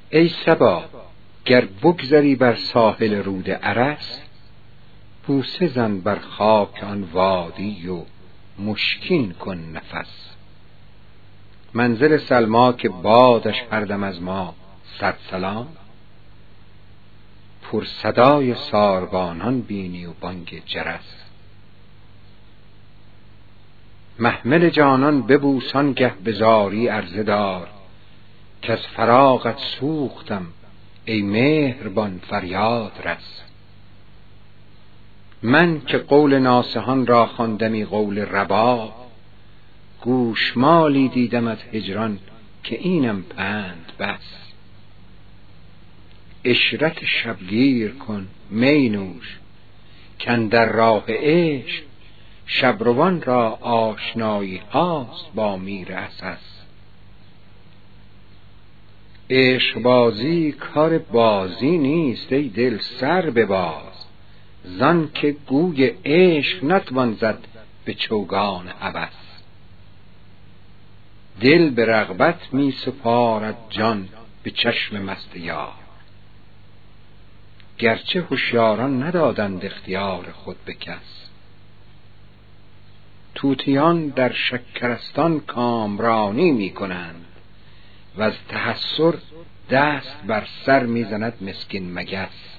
ای صبا گر بگذری بر ساحل رود ارس، بوسه زن بر خاک آن وادی و مشکین کن نفس. منزل سلمیٰ که بادش هر دم از ما صد سلام، پر صدای ساربانان بینی و بانگ جرس. محمل جانان ببوس آنگه به زاری عرضه دار، کز فراقت سوختم ای مهربان فریاد رس. من که قول ناصحان را خواندمی قول رباب، گوشمالی دیدمت هجران که اینم پند بس. عشرت شبگیر کن می نوش کاندر راه عشق، شبروان را آشنایی هاست با میر عسس. عشق بازی کار بازی نیست ای دل سر بباز، زان که گوی عشق نتوان زد به چوگان هوس. دل به رغبت می سپارد جان به چشم مست یار، گرچه هوشیاران ندادند اختیار خود به کس. طوطیان در شکرستان کامرانی می کنند، و از تحسر دست بر سر می زند مسکین مگس.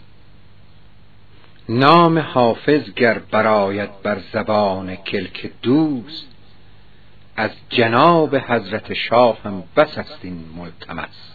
نام حافظ گر برآید بر زبان کلک دوست، از جناب حضرت شاه هم بس است این ملتمس.